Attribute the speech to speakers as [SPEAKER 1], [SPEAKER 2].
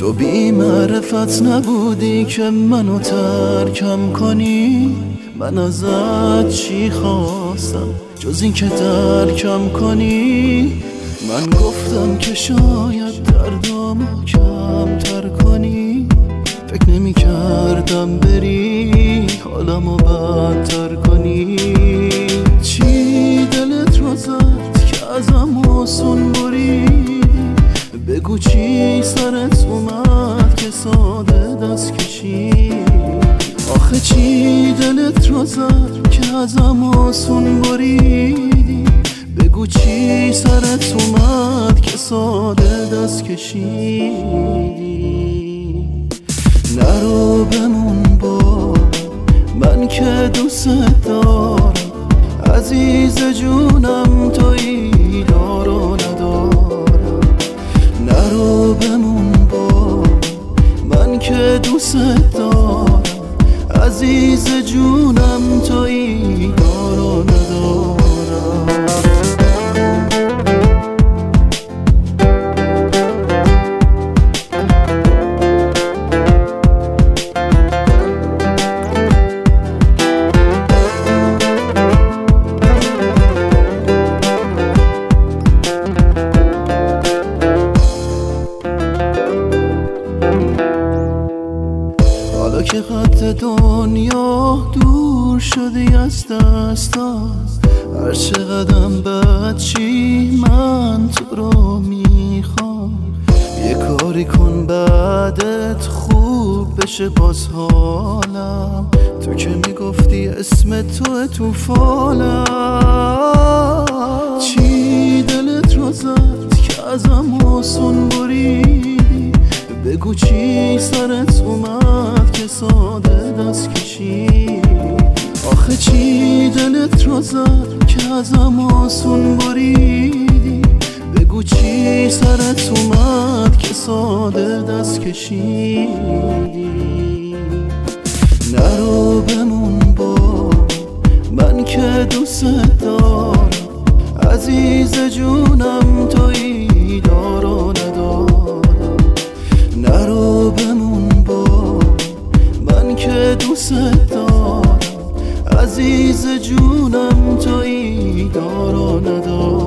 [SPEAKER 1] تو بی معرفت نبودی که منو ترکم کنی. من ازت چی خواستم جز این که ترکم کنی؟ من گفتم که شاید دردامو کمتر کنی. فکر نمی کردم بری حالمو بدتر کنی. چی دلت رو زد که ازم آسون بریدی؟ بگو چی سرت اومد که ساده دست کشی؟ آخه چی دلت رو زد که ازم آسون بریدی؟ بگو چی سرت اومد که ساده دست کشیدی؟ نرو بمون با من که دوست دارم، عزیز جونم تویی دارو ندارم. نرو بمون با من که دوست دارم، عزیز جونم تویی دارو ندارم. حالا که خط دنیا دور شدی از دستم، هر چقدرم بد چی من تو رو میخوام. یه کاری کن بعدت خوب بشه باز حالم. تو که میگفتی اسم تو فالم. چی دلت رو زد که ازم آسون بریدی؟ بگو چی سرت اومد که ساده دست کشی؟ آخه چی دلت رو زد که ازم آسون بریدی؟ بگو چی سرت اومد که ساده دست کشیدی؟ نرو بمون با من که دوست دارم، عزیز جونم تویی دارو ندارم. نرو بمون با من که دوست دارم، عزیز جونم تویی دارو ندارم.